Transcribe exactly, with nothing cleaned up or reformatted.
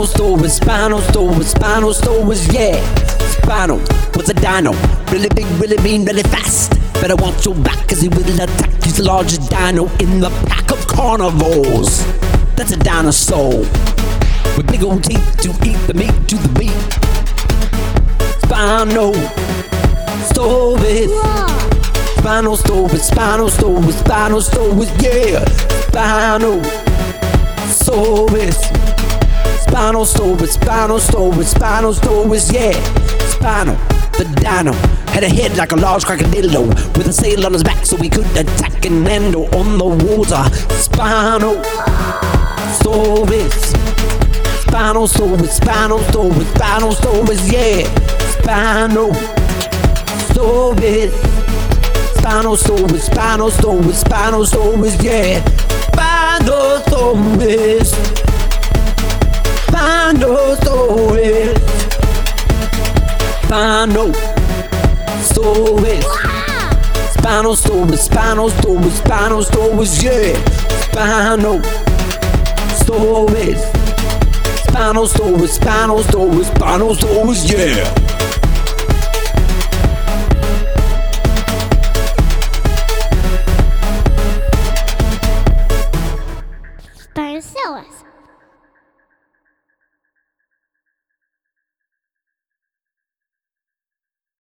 stories, spinal stories, spinal stories, yeah. Spinal was a dino, really big, really mean, really fast. Better watch your back, cause he will attack. He's the largest dino in the pack of carnivores. That's a dinosaur with big old teeth to eat the meat to the beat. Spinal stories, spinal stories, spinal stories, spinal stories, yeah. Spinal stories, spinal stories, spinal stories, spinal stories, yeah. Spinal, the dino, had a head like a large crocodile with a sail on his back so he could attack and handle on the water. Spinal stories, spinal stories, spinal stories, spinal stories, yeah. Spinal stories, spinal stories, spinal stories, spinal stories, yeah. Spinal stories, spinal stories, spinal stories, spinal stories, spinal stories, spinal stories, yeah. Spinal stories, spinal stories, spinal stories, spinal stories, yeah.